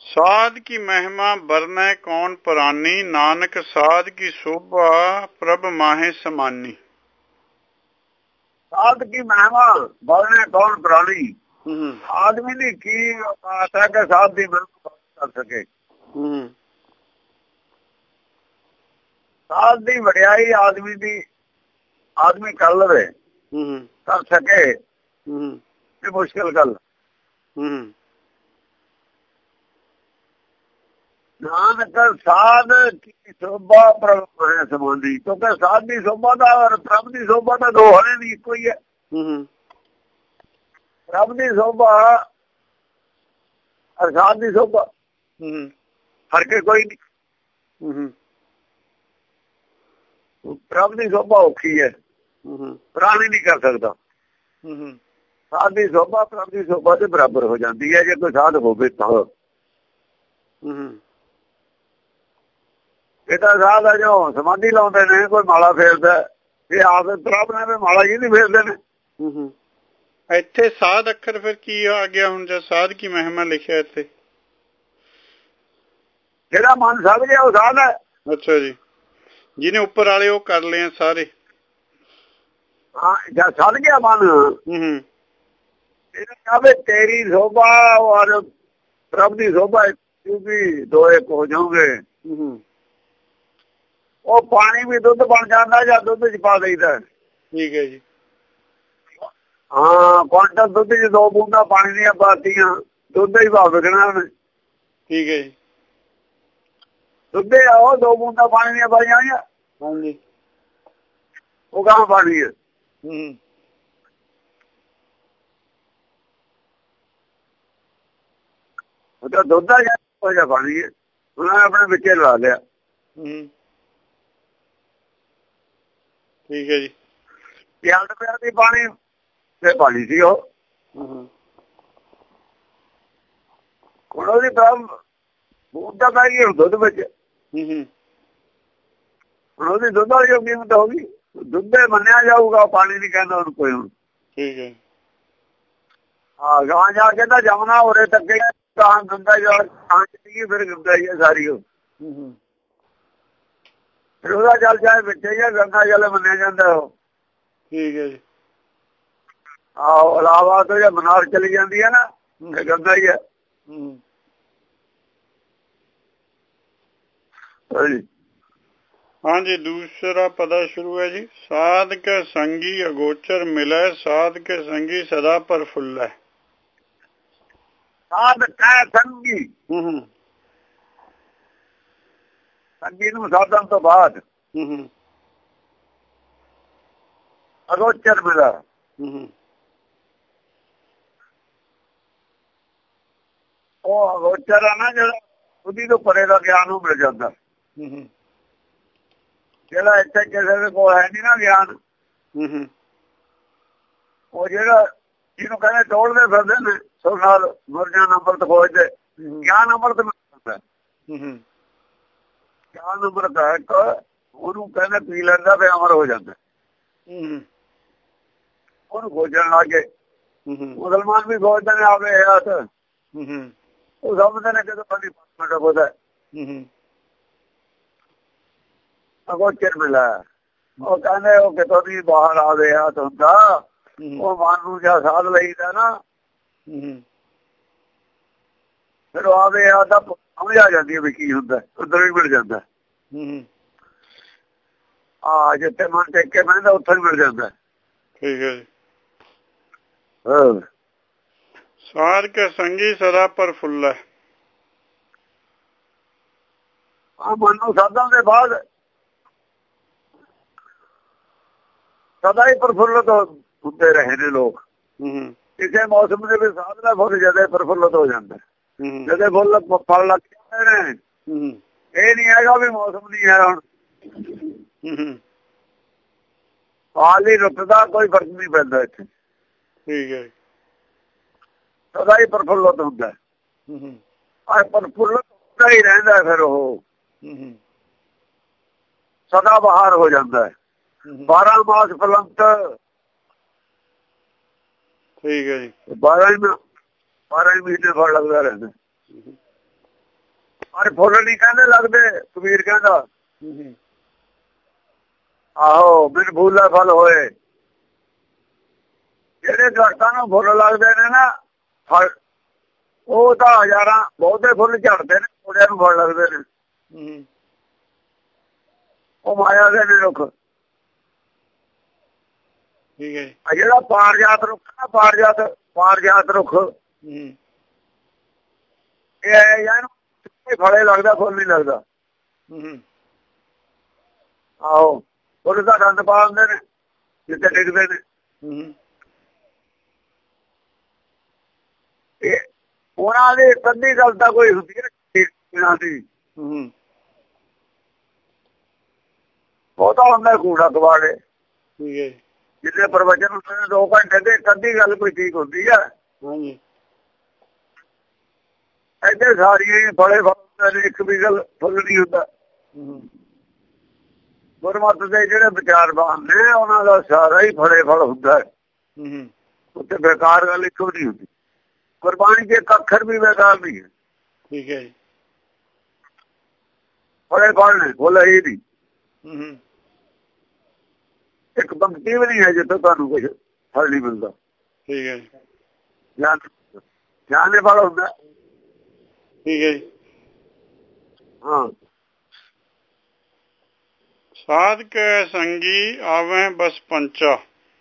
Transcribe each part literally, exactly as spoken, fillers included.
साध की महिमा बरनै कौन पुरानी, नानक साध की शोभा प्रभ माहे समानी। साध की महिमा बरनै कौन पुरानी, आदमी की की औकात है कि साध की महिमा कर सके। साध की वड्याई आदमी की आदमी कर लवे कर सके ये मुश्किल गल। नानक साध की शोभा प्रभ माहे समानी, क्योंकि साध की शोभा का और प्रभ की शोभा का दो हने नहीं इको ही है। प्रभ की शोभा और साध की शोभा फर्क कोई नहीं। प्रभ की शोभा औखी है, प्राणी नहीं कर सकता। साध की शोभा प्रभ की शोभा से बराबर हो जाती है जो कोई साध होवे तो। ਇਹ ਤਾਂ ਸਾਧ ਹੈ ਜੋ ਸਮਾਧੀ ਲਾਉਂਦੇ ਨੇ, ਕੋਈ ਮਾਲਾ ਫੇਰਦਾ, ਇਹ ਆਪ ਪ੍ਰਭ ਨੇ ਵੀ ਮਾਲਾ ਜੀ ਨਹੀਂ ਫੇਰਦੇ ਨੇ। ਇੱਥੇ ਸਾਧ ਅੱਖਰ ਫਿਰ ਕੀ ਆ ਗਿਆ ਹੁਣ ਜਦ ਸਾਧ ਕੀ ਮਹਿਮਾ ਲਿਖਿਆ ਇੱਥੇ? ਜਿਹੜਾ ਮਨ ਸਭ ਗਿਆ ਉਹ ਸਾਧ ਹੈ। ਅੱਛਾ ਜੀ, ਜਿਹਨੇ ਉੱਪਰ ਵਾਲੇ ਉਹ ਕਰ ਲਏ ਆ ਸਾਰੇ। ਹਾਂ ਜਦ ਸੜ ਗਿਆ ਮਨ ਇਹ ਕਹੇ ਤੇਰੀ ਸ਼ੋਭਾ ਔਰ ਪ੍ਰਭ ਦੀ ਸ਼ੋਭਾ ਕਿਉਂਕਿ ਦੋ ਇੱਕ ਹੋ ਜਾਓਗੇ। ਉਹ ਪਾਣੀ ਵੀ ਦੁੱਧ ਬਣ ਜਾਂਦਾ ਜਾਂ ਦੁੱਧ ਚ ਪਾ ਦਈਦਾ। ਠੀਕ ਹੈ ਜੀ। ਹਾਂ ਕੁਆਂਟਲ ਦੁੱਧ ਚ ਦੋ ਬੂੰਦਾਂ ਪਾਣੀ ਦੀਆਂ ਪਾਤੀਆਂ, ਦੁੱਧ ਹੀ ਭਾਵ ਵਿਕਣਾ ਉਹਨੇ। ਠੀਕ ਹੈ ਜੀ। ਦੁੱਧ ਆਓ ਦੋ ਬੂੰਦਾਂ ਪਾਣੀ ਦੀਆਂ ਪਾਈਆਂ ਹੋਈਆਂ, ਹਾਂਜੀ ਉਹ ਕਹਾਂ ਪਾਣੀ ਹੈ। ਉਹ ਤਾਂ ਦੁੱਧ ਦਾ ਜਿਹਾ ਪਾਣੀ ਹੈ, ਉਹਨਾਂ ਨੇ ਆਪਣੇ ਵਿੱਚੇ ਲਾ ਲਿਆ। ਠੀਕ ਹੈ ਜੀ। ਪਿਆਲ ਪਿਆਲ ਦੀ ਪਾਣੀ ਤੇ ਪਾਣੀ ਸੀ ਉਹ। ਹੁਣ ਉਹਦੀ ਪ੍ਰਭ ਬੂੰਦ ਤਾਂ ਪੈ ਗਈ ਹੁਣ ਦੁੱਧ ਵਿੱਚ। ਹੁਣ ਉਹਦੀ ਦੁੱਧ ਵਾਲੀ ਜੋ ਕੀਮਤ ਹੋ ਗਈ, ਦੁੱਧ ਮੰਨਿਆ ਜਾਊਗਾ, ਪਾਣੀ ਨਹੀਂ ਕਹਿੰਦਾ ਉਹਨੂੰ ਕੋਈ। ਹੁਣ ਠੀਕ ਹੈ। ਹਾਂ ਗਾਂ ਜਾ ਕੇ ਤਾਂ ਜਮਨਾ ਉਰੇ ਤੱਕੇ ਗਾਂ ਗੰਗਾ ਜਲ ਖਾਂ ਚ ਫਿਰ ਗੰਗਾ ਹੀ ਹੈ ਸਾਰੀ ਉਹ। ਫਿਰ ਉਹਦਾ ਜਲ ਚਾਹੇ ਵਿੱਚ ਹੀ ਹੈ, ਗੰਗਾ ਜਲ ਮੰਨਿਆ ਜਾਂਦਾ ਉਹ। ਠੀਕ ਹੈ ਜੀ। ਆਹੋ ਇਲਾਹਾਬਾਦ ਤੋਂ ਜਾਂ ਮਨਾਰ ਚਲੀ ਜਾਂਦੀ ਹੈ ਨਾ, ਇਹ ਗੰਗਾ ਹੀ ਹੈ। ਹਾਂਜੀ ਦੂਸਰਾ ਪਦਾ ਸ਼ੁਰੂ ਹੈ ਜੀ। ਸਾਧ ਕੇ ਸੰਗੀ ਅਗੋਚਰ ਮਿਲੈ, ਸਾਧ ਕੇ ਸੰਗੀ ਸਦਾ ਪ੍ਰਫੁੱਲੈ। ਸਾਧ ਕੈ ਸੰਗੀ, ਸੰਗੀ ਨੂੰ ਸਾਧਨ ਤੋਂ ਬਾਅਦ ਅਗੋਚਰ ਮਿਲਾ। ਉਹ ਅਗੋਚਰ ਆ ਨਾ ਜਿਹੜਾ ਉਹਦੀ ਤੋਂ ਪਰੇ ਦਾ ਗਿਆਨ ਨੂੰ ਮਿਲ ਜਾਂਦਾ। ਜਿਹੜਾ ਇੱਥੇ ਕਿਸੇ ਦੇ ਕੋਲ ਹੈ ਨੀ ਨਾ ਗਿਆਨ, ਉਹ ਜਿਹੜਾ ਜਿਹਨੂੰ ਕਹਿੰਦੇ ਟੋਲਦੇ ਫਿਰਦੇ ਨੇ ਸੋ ਨਾਲ ਮੁਰਜਾਂ ਅੰਮ੍ਰਿਤ ਖੋਜਦੇ, ਗਿਆਨ ਅੰਮ੍ਰਿਤ ਮਿਲ ਜਾਂਦਾ। ਗਿਆਨ ਅੰਮ੍ਰਿਤ ਹੈ ਇੱਕ, ਉਹਨੂੰ ਕਹਿੰਦੇ ਪੀ ਲੈਂਦਾ ਤੇ ਅਮਰ ਹੋ ਜਾਂਦਾ। ਉਹਨੂੰ ਖੋਜਣ ਲੱਗੇ ਮੁਸਲਮਾਨ ਵੀ ਖੋਜਦੇ ਨੇ ਆਵੇ ਹੱਥ, ਉਹ ਸਮਝਦੇ ਨੇ ਕਿਦੋਂ ਸਾਡੀ ਪੰਜ ਮਿੰਟ ਖੋਦਾ। ਅਗੋਚਰ ਮਿਲਾ, ਉਹ ਕਹਿੰਦੇ ਉਹ ਕਿਤੋਂ ਦੀ ਬਾਹਰ ਆਵੇ ਹੱਥ ਹੁੰਦਾ। ਉਹ ਮਨ ਨੂੰ ਜਾਂ ਸਾਧ ਲਈਦਾ ਨਾ, ਫਿਰ ਉਹ ਆਵੇ ਆ ਤਾਂ ਸਮਝ ਆ ਜਾਂਦੀ ਹੈ ਵੀ ਕੀ ਹੁੰਦਾ, ਉੱਧਰ ਵੀ ਮਿਲ ਜਾਂਦਾ। ਆ ਜਿੱਥੇ ਮਨ ਟੇਕ ਕੇ ਬਹਿੰਦਾ ਉੱਥੇ ਵੀ ਮਿਲ ਜਾਂਦਾ। ਠੀਕ ਹੈ ਜੀ। ਸਾਧ ਕੇ ਸੰਗੀ ਸਦਾ ਪ੍ਰਫੁੱਲੈ। ਆ ਮਨ ਨੂੰ ਸਾਧਾਂ ਦੇ ਬਾਅਦ ਸਦਾ ਹੀ ਪ੍ਰਫੁੱਲਤ ਹੁੰਦੇ ਰਹੇ ਨੇ ਲੋਕ। ਕਿਸੇ ਮੌਸਮ ਦੇ ਵਿੱਚ ਸਾਧ ਦਾ ਫੁੱਲ ਜਦੇ ਪ੍ਰਫੁੱਲਤ ਹੋ ਜਾਂਦਾ, ਜਦੇ ਫੁੱਲ ਫਲ ਲੱਗ ਜਾਂਦੇ ਨੇ। ਇਹ ਨੀ ਹੈਗਾ ਵੀ ਮੌਸਮ ਨਹੀਂ ਹੈ ਹੁਣ, ਹਾਲੀ ਰੁੱਤ ਦਾ ਕੋਈ ਫਰਕ ਨਹੀਂ ਪੈਂਦਾ ਇੱਥੇ। ਠੀਕ ਹੈ। ਸਦਾ ਹੀ ਪ੍ਰਫੁੱਲਤ ਹੁੰਦਾ, ਪ੍ਰਫੁੱਲਤ ਹੁੰਦਾ ਹੀ ਰਹਿੰਦਾ। ਫਿਰ ਉਹ ਸਦਾ ਬਹਾਰ ਹੋ ਜਾਂਦਾ ਹੈ, ਬਾਰਾਂ ਮਾਸ ਫਲੰਤ। ਠੀਕ ਹੈ ਜੀ। ਬਾਰਾਂ ਹੀ ਬਾਰਾਂ ਹੀ ਮਹੀਨੇ ਫਲ ਲੱਗਦਾ ਰਹਿੰਦਾ। ਪਰ ਫੁੱਲ ਨਹੀਂ ਕਹਿੰਦੇ ਲੱਗਦੇ, ਕਬੀਰ ਕਹਿੰਦਾ ਆਹੋ ਬਿਨ ਫੁੱਲੇ ਫਲ ਹੋਏ। ਜਿਹੜੇ ਦਰਖਤਾਂ ਨੂੰ ਫੁੱਲ ਲੱਗਦੇ ਨੇ ਨਾ ਫਲ, ਉਹ ਤਾਂ ਹਜ਼ਾਰਾਂ ਬਹੁਤੇ ਫੁੱਲ ਝੜਦੇ ਨੇ, ਥੋੜਿਆਂ ਨੂੰ ਫਲ ਲੱਗਦੇ ਨੇ। ਉਹ ਮਾਇਆ ਦੇ ਨੇ ਰੁੱਖ। ਠੀਕ ਹੈ। ਜਿਹੜਾ ਪਾਰਜਾਤ ਰੁੱਖ ਨਾ, ਪਾਰਜਾਤ ਪਾਰਜਾਤ ਰੁੱਖ ਇਹ ਯਾਰ ਫਲੇ ਲੱਗਦਾ, ਫੁੱਲ ਨਹੀਂ ਲੱਗਦਾ। ਆਹੋ ਫੁੱਲ ਦਾ ਗੰਦ ਪਾ ਦਿੰਦੇ ਨੇ ਜਿੱਥੇ ਡਿੱਗਦੇ ਨੇ। ਇਹ ਉਹਨਾਂ ਦੀ ਕੰਦੀ ਗੱਲ ਤਾਂ ਕੋਈ ਹੁੰਦੀ ਹੈ ਦੀ ਬਹੁਤਾ ਹੁੰਦਾ ਕੂੜਾ ਕਬਾੜੇ। ਜਿੰਨੇ ਪ੍ਰਵਚਨ ਹੁੰਦੇ ਨੇ ਦੋ ਘੰਟੇ ਦੇ, ਕੰਦੀ ਗੱਲ ਕੋਈ ਠੀਕ ਹੁੰਦੀ ਹੈ? ਇੱਥੇ ਸਾਰੀਆਂ ਫਲੇ ਫਲ ਨੇ, ਇੱਕ ਵੀ ਗੱਲ ਫੁੱਲ ਨਹੀਂ ਹੁੰਦਾ। ਗੁਰਮਤਿ ਦੇ ਜਿਹੜੇ ਵਿਚਾਰਵਾਨ ਨੇ ਉਹਨਾਂ ਦਾ ਸਾਰਾ ਹੀ ਫਲੇ ਫਲ ਹੁੰਦਾ ਹੈ। ਉੱਥੇ ਬੇਕਾਰ ਗੱਲ ਇੱਕ ਵੀ ਨਹੀਂ ਹੁੰਦੀ। ਗੁਰਬਾਣੀ ਚ ਇੱਕ ਅੱਖਰ ਵੀ ਬੇਕਾਰ ਨਹੀਂ ਹੈ। ਠੀਕ ਹੈ ਜੀ। ਫਲੇ ਫਲ ਨੇ, ਫੁੱਲ ਹੀ ਨਹੀਂ। ਇੱਕ ਪੰਕਤੀ ਵੀ ਨਹੀਂ ਹੈ ਜਿੱਥੇ ਤੁਹਾਨੂੰ ਕੁਝ ਫਲ ਨਹੀਂ ਮਿਲਦਾ। ਠੀਕ ਹੈ ਜੀ। ਗਿਆਨ ਦੇ ਫਲ ਹੁੰਦਾ। ਠੀਕ ਹੈ ਜੀ। ਹਾਂ। ਸਾਧ ਕੈ ਸੰਗੀ ਆਵੇਂ ਬਸ ਪੰਚਾ।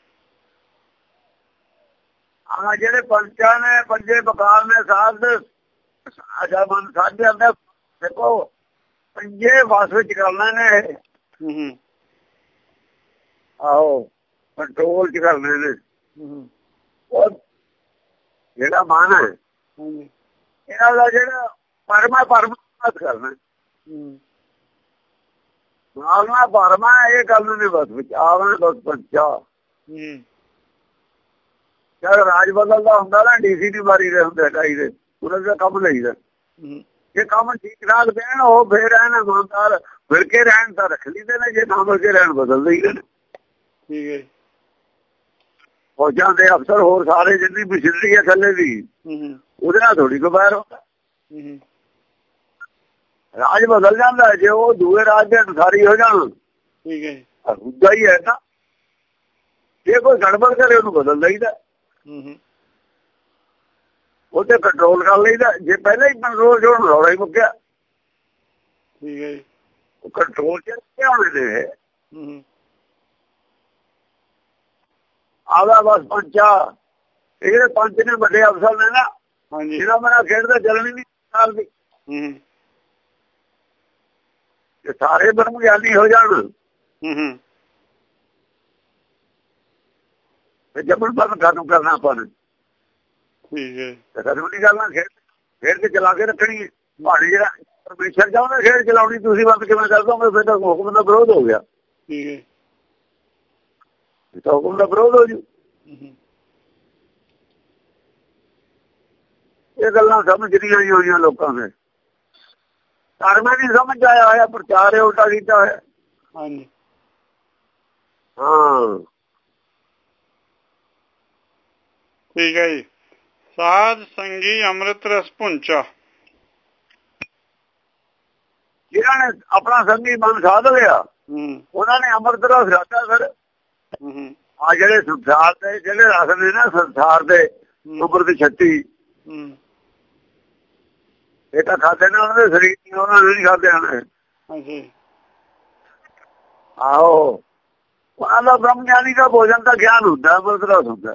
ਹਾਂ ਜਿਹੜੇ ਪੰਚਾਂ ਨੇ, ਪੰਜੇ ਬਕਾਰ ਨੇ, ਸਾਧ ਅਜਾ ਮਨ ਸਾਧੇ ਆਂਦੇ ਦੇਖੋ ਪੰਜੇ ਵਸ ਵਿੱਚ ਕਰਨਾ ਨੇ। ਆਹੋ ਕੰਟਰੋਲ ਚ ਕਰਨੇ ਨੇ। ਉਹ ਜਿਹੜਾ ਮਨ ਹੈ ਇਹਨਾਂ ਦਾ ਜਿਹੜਾ ਪਰਮਾ ਪਰਮ ਕਰਨਾ, ਆਵਣਾ ਪਰਮਾ ਇਹ ਗੱਲ ਨੇ ਬਸ ਵਿੱਚ ਆਵਣਾ ਬਸ ਪੰਚਾ। ਜਦ ਰਾਜ ਬਦਲਦਾ ਹੁੰਦਾ ਨਾ, ਡੀਸੀ ਦੀ ਵਾਰੀ ਦੇ ਹੁੰਦੇ ਢਾਈ ਦੇ, ਉਹਨਾਂ ਦਾ ਕੰਮ ਲਈਦਾ। ਜੇ ਕੰਮ ਠੀਕ ਠਾਕ ਦੇਣ ਉਹ ਫੇਰ ਰਹਿਣ ਇਮਾਨਦਾਰ, ਮਿਲ ਕੇ ਰਹਿਣ ਤਾਂ ਰੱਖ ਲਈਦੇ ਨੇ, ਜੇ ਨਾ ਮਿਲ ਕੇ ਰਹਿਣ ਬਦਲ ਦਈਦੇ ਨੇ। ਠੀਕ ਹੈ। ਫੌਜਾਂ ਦੇ ਅਫਸਰ ਹੋਰ ਸਾਰੇ ਜਿੰਨੀ ਮਸ਼ੀਨਰੀ ਹੈ ਥੱਲੇ ਦੀ, ਉਹਦੇ ਨਾਲ ਥੋੜੀ ਕੰਪੇਅਰ ਹੁੰਦਾ। ਰਾਜ ਬਦਲ ਜਾਂਦਾ ਜੇ ਉਹ ਦੂਏ ਰਾਜ ਦੇ ਅਨੁਸਾਰੀ ਹੋ ਜਾਣ। ਠੀਕ ਹੈ। ਹੁੰਦਾ ਹੀ ਹੈ ਨਾ, ਜੇ ਕੋਈ ਗੜਬੜ ਕਰੇ ਉਹਨੂੰ ਬਦਲ ਦਈਦਾ। ਉਹ ਤੇ ਕੰਟਰੋਲ ਕਰ ਲਈਦਾ। ਜੇ ਪਹਿਲਾਂ ਹੀ ਕੰਟਰੋਲ ਜੋ ਰੌਲਾ ਹੀ ਮੁੱਕਿਆ। ਠੀਕ ਹੈ। ਉਹ ਕੰਟਰੋਲ ਚ ਹੋਣੇ ਦੇ ਆਦਾ ਬਸ ਪੰਚਾ। ਇਹ ਜਿਹੜੇ ਪੰਜ ਨੇ ਵੱਡੇ ਅਫਸਰ ਨੇ ਨਾ, ਜਿਹਨਾਂ ਮੇਰਾ ਖੇਡਦਾ ਚੱਲਣੀ ਨਹੀਂ ਸਕਦੀ। ਜੇ ਸਾਰੇ ਬ੍ਰਹਮ ਗਿਆਨੀ ਹੋ ਜਾਣ ਤੇ ਜਬਰ ਬੰਦ ਖਤਮ ਕਰਨਾ ਆਪਾਂ ਨੇ। ਠੀਕ ਹੈ। ਖਤਮ ਨਹੀਂ ਕਰਨਾ, ਖੇਡ ਖੇਡ ਕੇ ਚਲਾ ਕੇ ਰੱਖਣੀ। ਪਹਾੜੀ ਜਿਹੜਾ ਪਰਮੇਸ਼ਰ ਚਾਹੁੰਦਾ ਖੇਡ ਚਲਾਉਣੀ, ਤੁਸੀਂ ਬੰਦ ਕਿਵੇਂ ਕਰ ਦੋਗੇ? ਫਿਰ ਤਾਂ ਹੁਕਮ ਦਾ ਵਿਰੋਧ ਹੋ ਗਿਆ। ਠੀਕ ਹੈ। ਤਾਂ ਹੁਕਮ ਦਾ ਵਿਰੋਧ ਹੋ ਜੂ। ਇਹ ਗੱਲਾਂ ਸਮਝ ਨਹੀਂ ਹੋਈਆਂ ਲੋਕਾਂ ਦੇ। ਧਰਮ ਨਹੀਂ ਸਮਝ ਆਇਆ ਹੋਇਆ, ਪ੍ਰਚਾਰ ਹੈ ਉਲਟਾ ਕੀਤਾ ਹੋਇਆ। ਹਾਂਜੀ ਹਾਂ। ਠੀਕ ਹੈ ਜੀ। ਸਾਧ ਸੰਗੀ ਅੰਮ੍ਰਿਤ ਰਸ ਭੁੰਚਾ। ਜਿਨ੍ਹਾਂ ਨੇ ਆਪਣਾ ਸੰਗੀ ਮਨ ਸਾਧ ਲਿਆ, ਉਹਨਾਂ ਨੇ ਅੰਮ੍ਰਿਤ ਰਸ ਰਾਤਾ। ਫਿਰ ਆ ਜਿਹੜੇ ਸੰਸਾਰ ਦੇ ਜਿਹੜੇ ਰਸ ਨੇ ਨਾ, ਸੰਸਾਰ ਦੇ ਉੱਪਰ ਦੀ ਛੱਤੀ, ਇਹ ਤਾਂ ਖਾਦੇ ਨੇ ਉਹਨਾਂ ਦੇ ਸਰੀਰ, ਉਹਨਾਂ ਨੇ ਨਹੀਂ ਖਾਦੇ ਹੋਣੇ। ਆਹੋ ਉਹਨਾਂ ਦਾ ਬ੍ਰਹਮ ਗਿਆਨੀ ਦਾ ਭੋਜਨ ਦਾ ਗਿਆਨ ਹੁੰਦਾ, ਅੰਮ੍ਰਿਤ ਰਸ ਹੁੰਦਾ।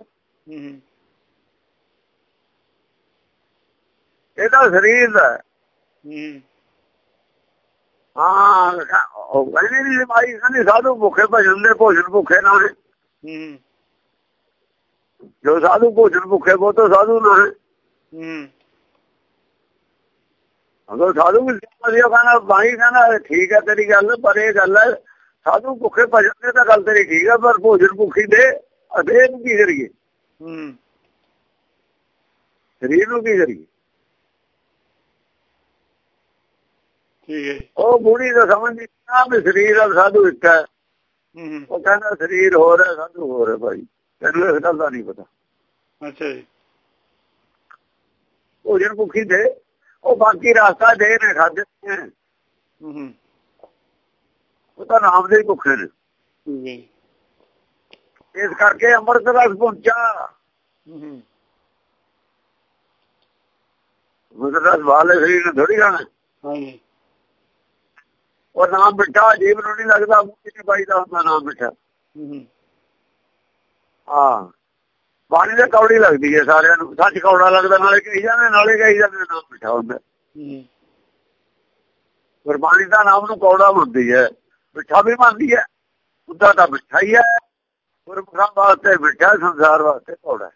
ਇਹ ਤਾਂ ਸਰੀਰ ਦਾ ਹਾਂ। ਉਹ ਕਹਿੰਦੇ ਨੀ ਲਮਾਈ ਕਹਿੰਦੀ ਸਾਧੂ ਭੁੱਖੇ ਭਜਨ ਦੇ ਭੋਜਨ ਭੁੱਖੇ ਨਾ ਹੈ। ਜੋ ਸਾਧੂ ਭੋਜਨ ਭੁੱਖੇ ਉਹ ਤਾਂ ਸਾਧੂ ਨਾ ਹੈ। ਅਗਰ ਸਾਧੂ ਵੀ ਕਹਿੰਦਾ ਬਾਈ ਕਹਿੰਦਾ ਠੀਕ ਹੈ ਤੇਰੀ ਗੱਲ, ਪਰ ਇਹ ਗੱਲ ਹੈ ਸਾਧੂ ਭੁੱਖੇ ਭਜਨ ਦੇ ਤਾਂ ਗੱਲ ਤੇਰੀ ਠੀਕ ਹੈ, ਪਰ ਭੋਜਨ ਭੁੱਖੀ ਦੇ ਅਸੀਂ ਇਹਨੂੰ ਕੀ ਕਰੀਏ? ਸਰੀਰ ਨੂੰ ਕੀ ਕਰੀਏ? ਠੀਕ ਹੈ। ਉਹ ਬੁੜੀ ਦਾ ਸਮਝ ਨਹੀਂ ਆ ਵੀ ਸਰੀਰ ਆ ਸਾਧੂ ਇੱਕ ਹੈ। ਉਹ ਕਹਿੰਦਾ ਸਰੀਰ ਹੋਰ ਹੈ ਸਾਧੂ ਹੋਰ ਹੈ। ਭਾਈ ਤੈਨੂੰ ਇਸ ਗੱਲ ਦਾ ਨਹੀਂ ਪਤਾ। ਅੱਛਾ ਜੀ। ਭੋਜਨ ਭੁੱਖੀ ਦੇ ਉਹ ਬਾਕੀ ਰਸਤਾ ਦੇ ਨੇ ਖਾਦੇ ਉਹ ਤਾਂ ਨਾਮ ਦੇ ਹੀ ਭੁੱਖੇ ਨੇ। ਇਸ ਕਰਕੇ ਅੰਮ੍ਰਿਤ ਰਸ ਪਹੁੰਚਾ ਅੰਮ੍ਰਿਤ ਰਸ ਵਾਲੇ ਸਰੀਰ ਨੇ ਥੋੜੀ ਖਾਣਾ। ਉਹ ਨਾਮ ਮਿੱਠਾ ਜੀਵ ਨੂੰ ਨਹੀਂ ਲੱਗਦਾ, ਮੂੰਹ ਪਾਈ ਦਾ ਹੁੰਦਾ ਨਾਮ ਮਿੱਠਾ। ਹਾਂ ਬਾਣੀ ਤਾਂ ਕੌੜੀ ਲੱਗਦੀ ਹੈ ਸਾਰਿਆਂ ਨੂੰ, ਸੱਚ ਕੌੜਾ ਲੱਗਦਾ, ਨਾਲੇ ਕਹੀ ਜਾਂਦੇ ਨਾਲੇ ਕਹੀ ਜਾਂਦੇ ਨਾਮ ਮਿੱਠਾ ਹੁੰਦਾ। ਗੁਰਬਾਣੀ ਦਾ ਨਾਮ ਨੂੰ ਕੌੜਾ ਮੰਨਦੀ ਹੈ, ਮਿੱਠਾ ਵੀ ਮੰਨਦੀ ਹੈ। ਉਹਦਾ ਤਾਂ ਮਿੱਠਾ ਹੀ ਹੈ, ਗੁਰਮੁਖਾਂ ਵਾਸਤੇ ਮਿੱਠਾ, ਸੰਸਾਰ ਵਾਸਤੇ ਕੌੜਾ।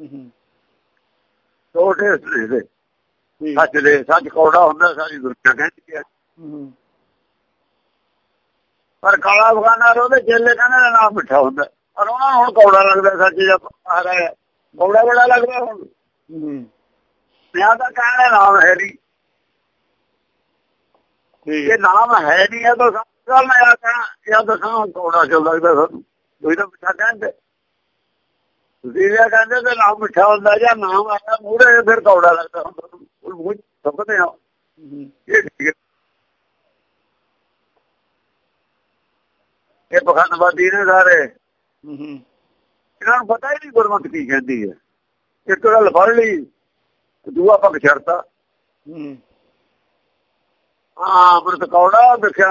ਦੋ ਟੇਸਟ ਦੇ ਸੱਚ ਦੇ, ਸੱਚ ਕੌੜਾ ਹੁੰਦਾ ਸਾਰੀ ਦੁਨੀਆ ਕਹਿੰਦੀ ਹੈ। ਪਰ ਕਾਲਾ ਬਗਾਨਾ ਉਹਦੇ ਚੇਲੇ ਕਹਿੰਦੇ ਨਾਮ ਮਿੱਠਾ ਹੁੰਦਾ, ਪਰ ਉਹਨਾਂ ਨੂੰ ਹੁਣ ਕੌੜਾ ਲੱਗਦਾ। ਸੱਚ ਜਾਂ ਆ ਰਿਹਾ ਕੌੜਾ ਬੜਾ ਲੱਗਦਾ ਹੁਣ। ਮੈਂ ਤਾਂ ਕਹਿਣਾ ਨਾਮ ਹੈ ਨਹੀਂ, ਜੇ ਨਾਮ ਹੈ ਨਹੀਂ ਹੈ ਤਾਂ ਗੱਲ ਮੈਂ ਆ ਕਹਿਣਾ ਜਾਂ ਦੱਸਾਂ ਕੌੜਾ ਕਿਉਂ ਲੱਗਦਾ ਸਾਨੂੰ। ਕੋਈ ਤਾਂ ਮਿੱਠਾ ਕਹਿੰਦੇ, ਤੁਸੀਂ ਇਹ ਕਹਿੰਦੇ ਤੇ ਨਾਮ ਮਿੱਠਾ ਹੁੰਦਾ, ਜਾਂ ਨਾਮ ਆਇਆ ਮੂਹਰੇ ਫਿਰ ਕੌੜਾ ਲੱਗਦਾ ਹੁੰਦਾ। ਮੂੰਹ ਸਮਝਦੇ ਹਾਂ ਇਹ ਠੀਕ ਹੈ। ਇਹ ਪਖੰਡਵਾਦੀ ਨੇ ਸਾਰੇ, ਇਹਨਾਂ ਨੂੰ ਪਤਾ ਹੀ ਨਹੀਂ ਗੁਰਮਤਿ ਕੀ ਕਹਿੰਦੀ ਹੈ। ਇੱਕ ਗੱਲ ਫੜ ਲਈ, ਦੂਆ ਪੱਖ ਛੱਡਤਾ। ਹਾਂ ਅੰਮ੍ਰਿਤ ਕੌੜਾ ਦੇਖਿਆ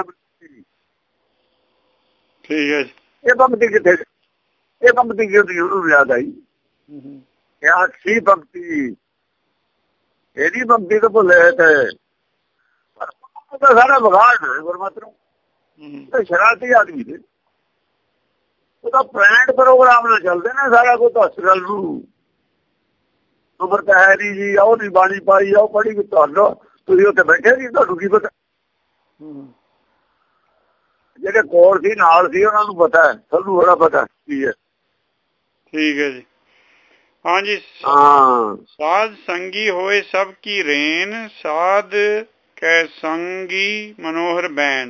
ਠੀਕ ਹੈ। ਇਹ ਪੰਕਤੀ ਕਿੱਥੇ, ਇਹ ਪੰਕਤੀ ਕਿਉਂ ਉਹਨੂੰ ਯਾਦ ਆਈ? ਇਹ ਸੀ ਪੰਕਤੀ, ਇਹਦੀ ਪੰਕਤੀ ਤੋਂ ਭੁੱਲੇ ਤੇ ਸਾਰਾ ਵਿਗਾੜ ਗੁਰਮਤਿ ਨੂੰ। ਤੇ ਸ਼ਰਾਰਤੀ ਆਦਮੀ ਨੇ ਉਹਦਾ ਬ੍ਰਾਂਡ ਪ੍ਰੋਗਰਾਮ ਨਾਲ ਚੱਲਦੇ ਨੇ ਸਾਰਾ ਕੁਝ। ਹਸਪਤਾਲ ਨੂੰ ਅੰਮ੍ਰਿਤ ਹੈ ਨਹੀਂ ਜੀ, ਆਓ ਨਹੀਂ ਬਾਣੀ ਪਾਈ, ਆਓ ਪੜ੍ਹੀ ਤੁਹਾਨੂੰ, ਤੁਸੀਂ ਉੱਥੇ ਬੈਠੇ ਨਹੀਂ, ਤੁਹਾਨੂੰ ਕੀ ਪਤਾ। ਜਿਹੜੇ ਕੋਲ ਸੀ ਨਾਲ ਸੀ ਉਹਨਾਂ ਨੂੰ ਪਤਾ ਹੈ, ਸਾਨੂੰ ਬੜਾ ਪਤਾ ਕੀ ਹੈ। ਠੀਕ ਹੈ ਜੀ। ਹਾਂਜੀ ਹਾਂ। ਸਾਧ ਸੰਗੀ ਹੋਏ ਸਭ ਕੀ ਰੇਨ, ਸਾਧ ਕੈ ਸੰਗੀ ਮਨੋਹਰ ਬੈਨ।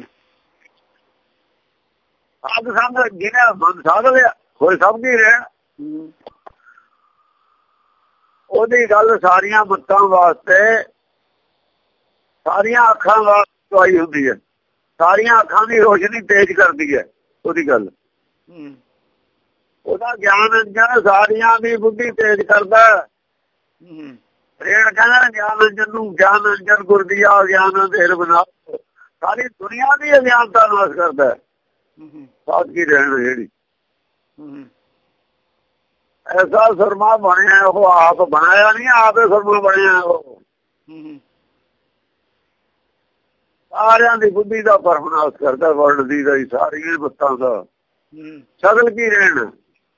ਸਾਧ ਸੰਗ ਜਿਹਨੇ ਮਨ ਸਾਧ ਲਿਆ ਹੋਏ ਸਭ ਕੀ ਰਹਿਣ, ਉਹਦੀ ਗੱਲ ਸਾਰੀਆਂ ਮੱਤਾਂ ਵਾਸਤੇ, ਸਾਰੀਆਂ ਅੱਖਾਂ ਵਾਸਤੇ ਆਈ ਹੁੰਦੀ ਹੈ। ਸਾਰੀਆਂ ਅੱਖਾਂ ਦੀ ਰੋਸ਼ਨੀ ਤੇਜ਼ ਕਰਦੀ ਹੈ ਉਹਦੀ ਗੱਲ। ਉਹਦਾ ਗਿਆਨ ਅੰਜਨ ਸਾਰੀਆਂ ਦੀ ਬੁੱਧੀ ਤੇਜ਼ ਕਰਦਾ। ਰੇਣ ਕਹਿੰਦਾ ਗਿਆਨ ਅੰਜਨ ਨੂੰ, ਗਿਆਨ ਅੰਜਨ ਗੁਰ ਦੀਆ ਗਿਆਨ ਅੰਧੇਰ ਬਣਾ, ਸਾਰੀ ਦੁਨੀਆ ਦੀ ਅਗਿਆਨਤਾ ਨਾਸ਼ ਕਰਦਾ। ਸਾਧ ਕੀ ਰਹਿਣ ਜਿਹੜੀ ਐਸਾ ਸੁਰਮਾ ਬਣਿਆ, ਉਹ ਆਪ ਬਣਾਇਆ ਨਹੀਂ, ਆਪੇ ਸੁਰਮਾ ਬਣਿਆ ਉਹ। ਸਾਰਿਆਂ ਦੀ ਬੁੱਧੀ ਦਾ ਪਰਮਨਾਸ਼ ਕਰਦਾ, ਵਰਲਡ ਦੀ ਦਾ ਹੀ, ਸਾਰੀਆਂ ਬੱਤਾਂ ਦਾ। ਸਗਲ ਕੀ ਰਹਿਣ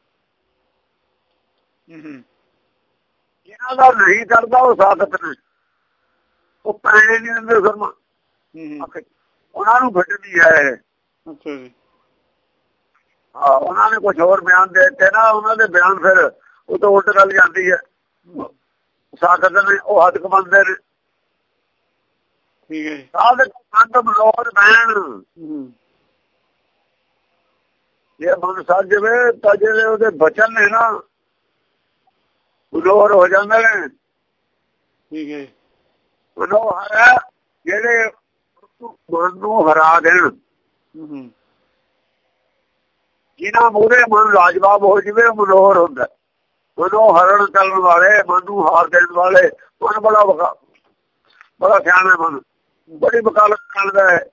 ਜਿਹਨਾਂ ਦਾ ਨਹੀਂ ਕਰਦਾ ਉਹ ਸਾਖਤ ਨੇ, ਉਹ ਪੈਣੇ ਨਹੀਂ ਦਿੰਦੇ ਸੁਰਮਾ, ਉਹਨਾਂ ਨੂੰ ਫਟਦੀ ਹੈ। ਹਾਂ ਉਹਨਾਂ ਨੇ ਕੁਛ ਹੋਰ ਬਿਆਨ ਦੇ ਦਿੱਤੇ ਨਾ, ਉਹਨਾਂ ਦੇ ਬਿਆਨ ਫਿਰ ਉਹ ਤੋਂ ਉਲਟ ਗੱਲ ਜਾਂਦੀ ਹੈ। ਸਾਖਤ ਨੇ ਉਹ ਹੱਦ ਕਮਾਉਂਦੇ ਨੇ। ਸਾਧ ਸੰਤ ਮਨੋਹਰ ਬੈਣ, ਜੇ ਮਨ ਸੱਜ ਜਾਵੇ ਤਾਂ ਜਿਹੜੇ ਉਹਦੇ ਬਚਨ ਨੇ ਨਾ ਮਨੋਹਰ ਹੋ ਜਾਂਦੇ ਨੇ। ਠੀਕ ਹੈ। ਮਨੋਹਰ ਹੈ ਜਿਹੜੇ ਮਨ ਨੂੰ ਹਰਾ ਦੇਣ, ਜਿਹਨਾਂ ਮੂਹਰੇ ਮਨ ਲਾਜਵਾਬ ਹੋ ਜਾਵੇ ਉਹ ਮਨੋਹਰ ਹੁੰਦਾ। ਮਨੋਂ ਹਰਨ ਕਰਨ ਵਾਲੇ, ਮਨ ਨੂੰ ਹਾਰ ਦੇਣ ਵਾਲੇ, ਮਨ ਬੜਾ ਵਕਾ ਬੜਾ ਸਿਆਣਾ, ਮਨ ਬੜੀ ਵਕਾਲਤ ਕਰਦਾ ਹੈ,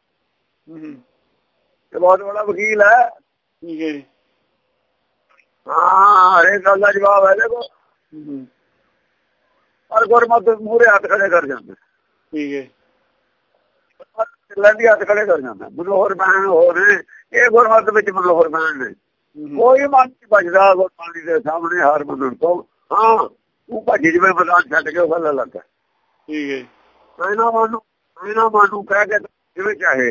ਬਹੁਤ ਬੜਾ ਵਕੀਲ ਹੈ। ਠੀਕ ਹੈ। ਹਾਂ ਹਰੇਕ ਗੱਲ ਦਾ ਜਵਾਬ ਹੈ ਦੇਖੋ, ਪਰ ਗੁਰਮਤਿ ਮੂਹਰੇ ਹੱਥ ਖੜੇ ਕਰ ਜਾਂਦਾ। ਠੀਕ ਹੈ। ਲੈਂਦੀ ਹੱਥ ਖੜੇ ਕਰ ਜਾਂਦਾ। ਮਨੋਹਰ ਬੈਣ ਹੋ ਨੇ ਇਹ ਗੁਰਮਤਿ ਵਿੱਚ, ਮਨੋਹਰ ਬੈਣ ਨੇ। ਕੋਈ ਮਨ ਨਹੀਂ ਭਜਦਾ ਗੁਰਬਾਣੀ ਦੇ ਸਾਹਮਣੇ ਹਾਰ ਮੰਨਣ ਤੋਂ। ਹਾਂ ਉਹ ਭੱਜ ਜਿਵੇਂ ਮੈਦਾਨ ਛੱਡ ਕੇ ਉਹ ਗੱਲ ਲੱਗਾ। ਠੀਕ ਹੈ। ਇਹਨਾਂ ਮਨ ਨੂੰ ਇਹਨਾਂ ਮਨ ਨੂੰ ਕਹਿ ਕੇ ਜਿਵੇਂ ਚਾਹੇ,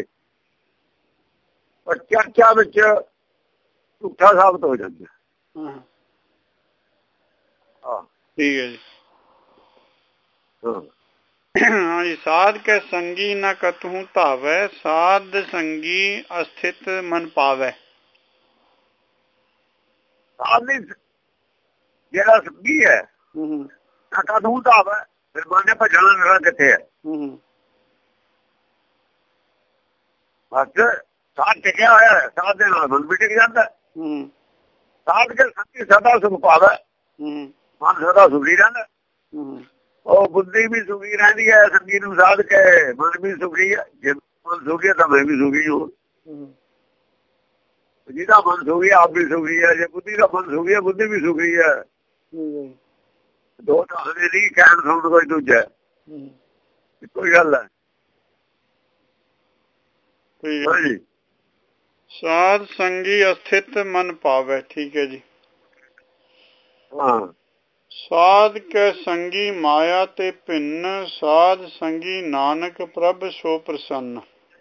ਪਰ ਚਰਚਾ ਵਿੱਚ ਝੂਠਾ ਸਾਬਤ ਹੋ ਜਾਂਦਾ। ਹਾਂ ਠੀਕ ਹੈ ਜੀ। ਹਾਂਜੀ। ਸਾਧ ਕੇ ਸੰਗੀ ਨਾ ਕਤਹੂ ਧਾਵੈ, ਸਾਧ ਸੰਗੀ ਅਸਥਿਤ ਮਨ ਪਾਵੈ। ਸਾਧ ਜਿਹੜਾ ਸੰਗੀ ਹੈ ਨਾ ਕਤਹੂ ਧਾਵੈ, ਫਿਰ ਮਨ ਨੇ ਭੱਜਣਾ ਕਿੱਥੇ ਹੈ। ਬਸ ਸਾਧ ਟਿਕਿਆ ਹੋਇਆ ਹੈ, ਸਾਧ ਦੇ ਨਾਲ ਮਨ ਵੀ ਟਿਕ ਜਾਂਦਾ। ਸਾਧ ਕੇ ਸੰਗੀ ਸਦਾ ਸੁਖ ਪਾਵੇ, ਮਨ ਸਦਾ ਸੁਖੀ ਰਹਿੰਦਾ। ਉਹ ਬੁੱਧੀ ਵੀ ਸੁਖੀ ਰਹਿੰਦੀ ਹੈ ਸੰਗੀ ਨੂੰ ਸਾਧ ਕੇ, ਮਨ ਵੀ ਸੁਖੀ ਹੈ। ਜੇ ਮਨ ਸੁਖੀ ਹੈ ਤਾਂ ਮੈਂ ਵੀ ਸੁਖੀ ਹਾਂ। ਜਿਹਦਾ ਮਨ ਸੁਖੀ ਆਪ ਵੀ ਸੁਖੀ ਹੈ, ਜੇ ਬੁੱਧੀ ਦਾ ਮਨ ਸੁਖੀ ਹੈ ਬੁੱਧੀ ਵੀ ਸੁਖੀ ਹੈ। ਦੋ ਦੱਸਦੇ ਨਹੀਂ, ਕਹਿਣ ਸੁਣ ਕੋਈ ਦੂਜਾ, ਕੋਈ ਗੱਲ ਹੈ। ਸਾਧ ਸੰਗੀ ਅਸਥਿਤ ਮਨ ਪਾਵੇ, ਠੀਕ ਹੈ ਜੀ। ਹਾਂ, ਸਾਧ ਕੇ ਸੰਗੀ ਮਾਇਆ ਤੇ ਭਿੰਨ, ਸਾਧ ਸੰਗੀ ਨਾਨਕ ਪ੍ਰਭ ਸੋ ਪ੍ਰਸੰਨ।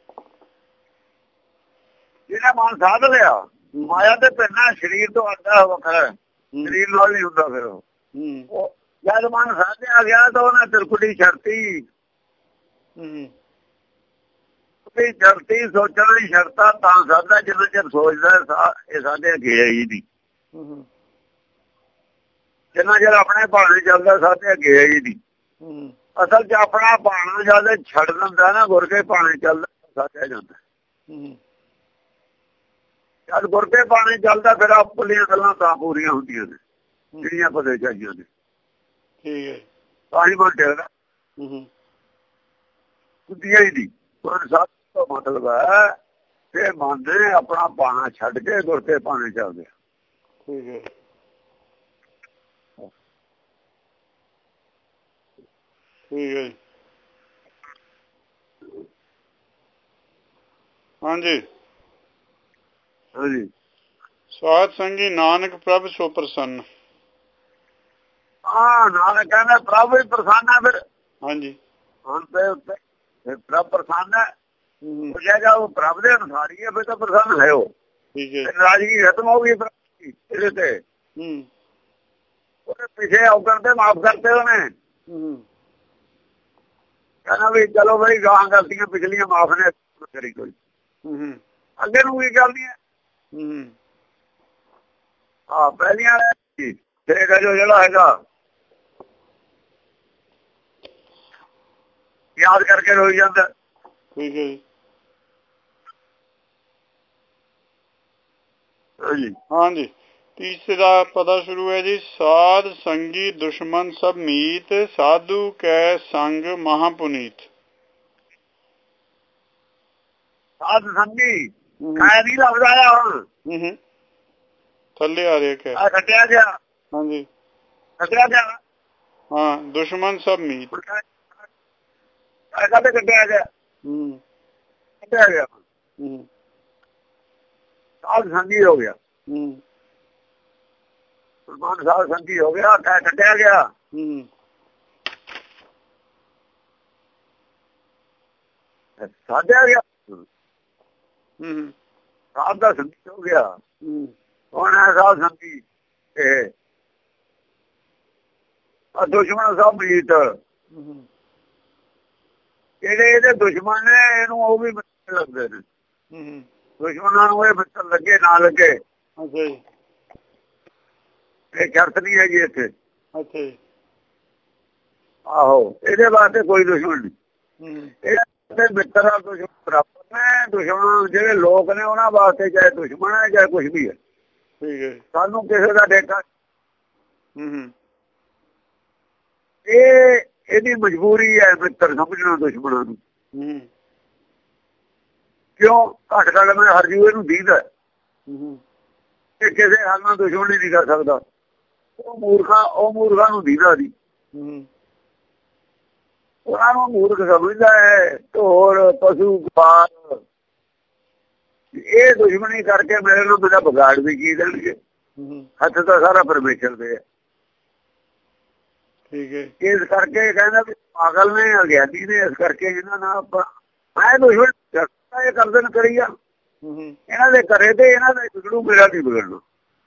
ਜਿਹਨੇ ਮਨ ਸਾਧ ਲਿਆ, ਮਾਇਆ ਤੇ ਭਿੰਨ, ਸਰੀਰ ਤੋਂ ਅੱਡਾ ਵੱਖਰਾ, ਸਰੀਰ ਨਾਲ ਨਹੀਂ ਹੁੰਦਾ। ਫਿਰ ਉਹ ਜਦ ਮਨ ਸਾਧਿਆ ਗਿਆ ਤਾਂ ਉਹਨੇ ਤਿਰਕੁਟੀ ਛੱਡਤੀ। ਛੱਡਤੀ ਸੋਚਣ ਦੀ ਸ਼ਰਤਾਂ ਤਾਂ ਸਾਧਾ, ਜਿੰਨਾ ਚਿਰ ਸੋਚਦਾ ਇਹ ਸਾਧਿਆ ਗਿਆ ਹੀ ਨਹੀਂ। ਜਿੰਨਾ ਚਿਰ ਆਪਣੇ ਭਾਣੇ ਚੱਲਦਾ ਸਾਧਿਆ ਗਿਆ ਹੀ ਨਹੀਂ। ਅਸਲ ਚ ਆਪਣਾ ਭਾਣਾ ਜਦ ਛੱਡ ਦਿੰਦਾ ਨਾ, ਗੁਰ ਕੇ ਭਾਣੇ ਚੱਲਦਾ ਸਾਧਿਆ ਜਾਂਦਾ। ਜਦ ਗੁਰ ਕੇ ਭਾਣੇ ਚੱਲਦਾ ਫਿਰ ਆਪਣੀਆਂ ਗੱਲਾਂ ਤਾਂ ਪੂਰੀਆਂ ਹੁੰਦੀਆਂ ਨੇ ਜਿਹੜੀਆਂ ਪਤਾ ਚਾਹੀਆਂ ਨੇ। ਤਾਂ ਹੀ ਮਨ ਟਿਕਦਾ, ਹੁੰਦੀਆਂ ਹੀ ਨਹੀਂ। ਸਾਧ ਦਾ ਮਤਲਬ ਹੈ ਕਿ ਮਨ ਨੇ ਆਪਣਾ ਭਾਣਾ ਛੱਡ ਕੇ ਗੁਰ ਕੇ ਭਾਣੇ ਚੱਲਦੇ। ਠੀਕ ਹੈ, ਠੀਕ ਹੈ। ਹਾਂਜੀ ਹਾਂਜੀ, ਸਾਧ ਸੰਗੀ ਨਾਨਕ ਪ੍ਰਭ ਸੋ ਪ੍ਰਸੰਨ। ਹਾਂ, ਨਾਨਕ ਕਹਿੰਦਾ ਪ੍ਰਭ ਵੀ ਪ੍ਰਸੰਨ ਹੈ। ਫਿਰ ਹਾਂਜੀ, ਹੁਣ ਤੇ ਉੱਤੇ ਪ੍ਰਭ ਪ੍ਰਸੰਨ ਹੈ। ਉਹ ਜਗ੍ਹਾ ਉਹ ਪ੍ਰਭ ਦੇ ਅਨੁਸਾਰ ਹੀ ਹੈ, ਫਿਰ ਤਾਂ ਪ੍ਰਸੰਨ ਹੈ ਉਹ। ਠੀਕ ਹੈ, ਨਾਰਾਜ਼ਗੀ ਖਤਮ ਹੋ ਗਈ ਇਹਦੇ ਤੇ। ਉਹਦੇ ਪਿੱਛੇ ਔਗਣ ਤੇ ਮਾਫ ਕਰਤੇ ਉਹਨੇ। ਕਹਿੰਦਾ ਵੀ ਚਲੋ ਬਈ ਗਾਂ ਗਲਤੀਆਂ ਪਿਛਲੀਆਂ ਮਾਫ ਨੇ, ਕਰੀ ਕੋਈ ਅੱਗੇ ਨੂੰ ਕੀ ਕਰਦੀ ਹੈ। ਹਾਂ, ਪਹਿਲੀਆਂ ਫਿਰ ਜੋ ਜਿਹੜਾ ਹੈਗਾ ਯਾਦ ਕਰਕੇ ਰੋਈ ਜਾਂਦਾ। ਠੀਕ ਹੈ ਜੀ। ਹਾਂਜੀ, ਤੀਸਰਾ ਪਦਾ ਸ਼ੁਰੂ ਹੈ ਜੀ। ਸਾਧ ਸੰਗੀ ਦੁਸ਼ਮਨ ਸਭ ਮੀਤ, ਸਾਧੂ ਕੈ ਸੰਗ ਮਹਾ ਪੁਨੀਤ। ਸਾਧ ਸੰਗੀ ਕਾਇ ਨਹੀਂ ਲੱਭਦਾ ਆ ਹੁਣ, ਥੱਲੇ ਆ ਰਿਹਾ ਕਿ ਕੱਟਿਆ ਗਿਆ। ਹਾਂਜੀ, ਕੱਟਿਆ ਗਿਆ। ਹਾਂ, ਦੁਸ਼ਮਨ ਸਭ ਮੀਤ ਕਾਹਦੇ ਕੱਟਿਆ ਗਿਆ, ਕੱਟਿਆ ਗਿਆ। ਸਾਧ ਸੰਗੀ ਹੋ ਗਿਆ, ਮਨ ਸਾਧ ਸੰਗੀ ਹੋ ਗਿਆ, ਕਹਿ ਕੱਟਿਆ ਗਿਆ। ਸਾਧਿਆ ਗਿਆ, ਸਾਧ ਦਾ ਸੰਗੀ ਹੋ ਗਿਆ। ਹੁਣ ਹੈ ਸਾਧ ਸੰਗੀ ਇਹ ਦੁਸ਼ਮਣ ਸਭ ਮੀਤ। ਜਿਹੜੇ ਇਹਦੇ ਦੁਸ਼ਮਣ ਨੇ ਇਹਨੂੰ ਉਹ ਵੀ ਮਿੱਤਰ ਲੱਗਦੇ ਨੇ। ਦੁਸ਼ਮਣਾਂ ਨੂੰ ਇਹ ਮਿੱਤਰ ਲੱਗੇ ਨਾ ਲੱਗੇ, ਇਹ ਸ਼ਰਤ ਨਹੀਂ ਹੈਗੀ ਇੱਥੇ। ਆਹੋ, ਇਹਦੇ ਵਾਸਤੇ ਕੋਈ ਦੁਸ਼ਮਣ ਨਹੀਂ। ਇਹਦੇ ਮਿੱਤਰ ਦਾ ਦੁਸ਼ਮਣ ਬਰਾਬਰ ਨੇ। ਦੁਸ਼ਮਣ ਜਿਹੜੇ ਲੋਕ ਨੇ ਉਹਨਾਂ ਵਾਸਤੇ ਚਾਹੇ ਦੁਸ਼ਮਣ ਹੈ ਚਾਹੇ ਕੁਛ ਵੀ ਹੈ। ਸਾਨੂੰ ਕਿਸੇ ਦਾ ਡੇਟਾ ਇਹ ਇਹਦੀ ਮਜਬੂਰੀ ਹੈ ਮਿੱਤਰ ਸਮਝਣਾ ਦੁਸ਼ਮਣਾਂ ਨੂੰ। ਕਿਉਂ? ਘੱਟ ਘੱਟ ਮੈਂ ਹਰ ਜੂ ਇਹਨੂੰ ਦੀਦਾ ਇਹ ਕਿਸੇ ਹਾਲ ਨਾਲ ਦੁਸ਼ਮਣ ਨਹੀਂ ਕਰ ਸਕਦਾ। ਉਹ ਮੂਰਖਾ ਉਹ ਮੂਰਖਾਂ ਨੂੰ ਦੀਦਾ ਦੀ, ਉਹਨਾਂ ਨੂੰ ਮੂਰਖ ਸਮਝਦਾ ਹੈ। ਢੋਰ ਪਸ਼ੂ ਗਵਾਰ ਇਹ ਦੁਸ਼ਮਣੀ ਕਰਕੇ ਮੇਰੇ ਨੂੰ ਮੇਰਾ ਵਿਗਾੜ ਵੀ ਕੀ ਦੇਣਗੇ। ਹੱਥ ਤਾਂ ਸਾਰਾ ਪਰਮੇਸ਼ਰ ਦੇ ਹੈ। ਇਸ ਕਰਕੇ ਕਹਿੰਦਾ ਵੀ ਪਾਗਲ ਨੇ, ਅਗਿਆਨੀ ਨੇ, ਇਸ ਕਰਕੇ ਇਹਨਾਂ ਨਾਲ ਆਪਾਂ ਮੈਂ ਦੁਸ਼ਮਣ ਇਹ ਕਰਦੇ ਨੇ ਕਰੀ ਆ। ਇਹਨਾਂ ਦੇ ਕਰੇ ਤੇ ਇਹਨਾਂ ਦਾ ਵਿਗੜੂ, ਮੇਰਾ ਨਹੀਂ ਵਿਗੜਨਾ।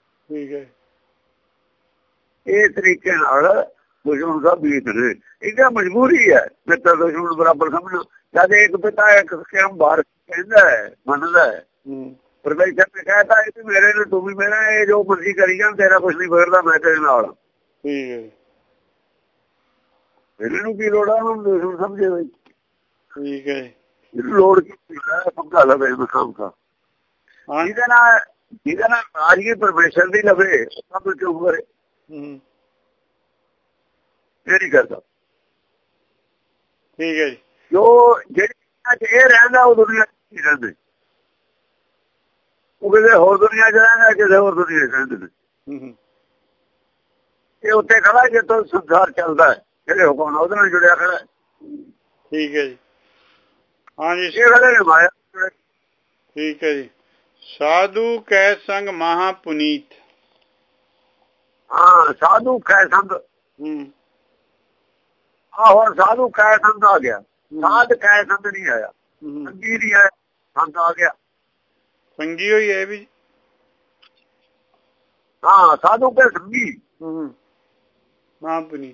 ਇਹ ਤਰੀਕੇ ਨਾਲ ਦੁਸ਼ਮਣ ਸਭ ਬੀਤ ਨੇ। ਇਹਦਾ ਮਜਬੂਰੀ ਹੈ ਮਿੱਤਰ ਦੁਸ਼ਮਣ ਬਰਾਬਰ ਸਮਝਣਾ। ਜਦ ਇੱਕ ਪਿਤਾ ਇੱਕ ਕਿਰਮ ਬਾਹਰ ਕਹਿੰਦਾ ਹੈ, ਮੰਨਦਾ ਹੈ। ਪਰਮੇਸ਼ਰ ਨੇ ਕਹਿਤਾ ਇਹ ਵੀ ਮੇਰੇ ਨੇ, ਤੂੰ ਵੀ ਮੇਰਾ, ਇਹ ਜੋ ਮਰਜ਼ੀ ਕਰੀ ਜਾਣ, ਤੇਰਾ ਕੁਛ ਨਹੀਂ ਵਿਗੜਦਾ, ਮੈਂ ਤੇਰੇ ਨਾਲ। ਇਹਨਾਂ ਨੂੰ ਕੀ ਲੋੜ ਆ ਉਹਨੂੰ ਦੁਸ਼ਮਣ ਸਮਝੇ ਬਈ। ਠੀਕ ਹੈ ਜੀ। ਲੋੜ ਕੀ ਪੰਗਾ ਲਵੇ ਮਸਾਮ ਦਾ ਜਿਹਦੇ ਨਾਲ ਜਿਹਦੇ ਨਾਲ ਰਾਜਗੀ ਪਰਮੇਸ਼ਰ ਦੀ ਲਵੇ ਸਭ ਕਿਉਂ ਕਰੇ ਇਹ ਨਹੀਂ ਕਰਦਾ। ਠੀਕ ਹੈ ਜੀ। ਜੋ ਜਿਹੜੀ ਇਹ ਰਹਿੰਦਾ ਉਹ ਦੁਨੀਆ ਚ ਨਹੀਂ ਰਹਿੰਦੇ, ਉਹ ਕਿਸੇ ਹੋਰ ਦੁਨੀਆ ਚ ਰਹਿੰਦਾ, ਕਿਸੇ ਹੋਰ ਦੁਨੀਆ ਚ ਰਹਿੰਦੇ ਨੇ। ਇਹ ਉੱਤੇ ਖੜਾ ਜਿੱਥੋਂ ਸੰਸਾਰ ਚੱਲਦਾ ਹੈ, ਜਿਹੜੇ ਹੁਕਮ ਉਹਦੇ ਨਾਲ ਜੁੜਿਆ ਖੜਾ। ਠੀਕ ਹੈ ਜੀ। ਹਾਂਜੀ ਇਹ ਖੜੇ ਨੇ ਮਾਇਆ। ਠੀਕ ਹੈ ਜੀ। ਸਾਧੂ ਕੈ ਸੰਗ ਮਹਾ ਪੁਨੀਤ। ਹਾਂ ਸਾਧੂ ਕੈ ਸੰਗ। ਆਹੋ ਸਾਧੂ ਕੈ ਸੰਗ ਆ ਗਿਆ, ਸਾਧ ਕੈ ਸੰਗ ਨਹੀਂ ਆਇਆ, ਸੰਗੀ ਨਹੀਂ ਆਇਆ, ਸੰਗ ਆ ਗਿਆ। ਸੰਗੀ ਹੋਈ ਹੈ ਵੀ। ਹਾਂ ਸਾਧੂ ਕੇ ਸੰਗੀ ਮਹਾ ਪੁਨੀਤ।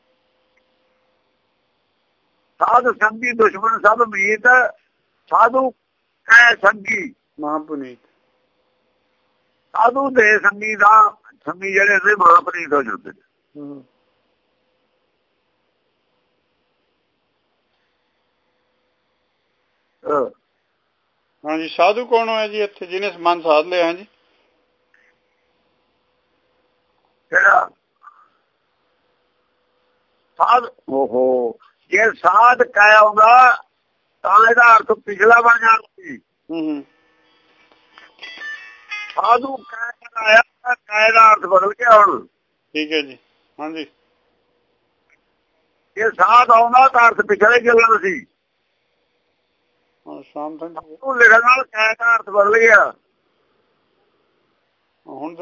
ਸਾਧ ਸੰਗੀ ਦੁਸ਼ਮਣ ਸਭ ਮੀਤ, ਸਾਧੂ ਕੈ ਸੰਗੀ ਮਹਾ ਪੁਨੀਤ। ਸਾਧੂ ਦੇ ਸੰਗੀ ਦਾ ਸੰਗੀ ਜਿਹੜੇ ਨੇ ਮਹਾ ਪੁਨੀਤ ਹੋ ਜਾਂਦੇ ਨੇ। ਹਾਂਜੀ ਸਾਧੂ ਕੌਣ ਹੋਇਆ ਜੀ ਇੱਥੇ ਜਿਹਨੇ ਮਨ ਸਾਧ ਲਿਆ ਹੈ ਜੀ? ਕਿਹੜਾ ਸਾਧ? ਓਹੋ ਜੇ ਸਾਧ ਕਹਿ ਆਉਂਦਾ ਤਾਂ ਇਹਦਾ ਅਰਥ ਪਿਛਲਾ ਬਣ ਜਾਣਾ ਸੀ। ਸਾਧੂ ਕਹਿ ਆਇਆ, ਕਹਿ ਦਾ ਅਰਥ ਬਦਲ ਗਿਆ ਹੁਣ। ਠੀਕ ਹੈ ਜੀ। ਹਾਂਜੀ ਜੇ ਸਾਧ ਆਉਂਦਾ ਤਾਂ ਅਰਥ ਪਿਛਲੇ ਚੱਲਣਾ ਸੀ। ਸ਼ਾਮ ਤੱਕ ਲਿਖਣ ਨਾਲ ਕਹਿ ਦਾ ਅਰਥ ਬਦਲ ਗਿਆ ਹੁਣ।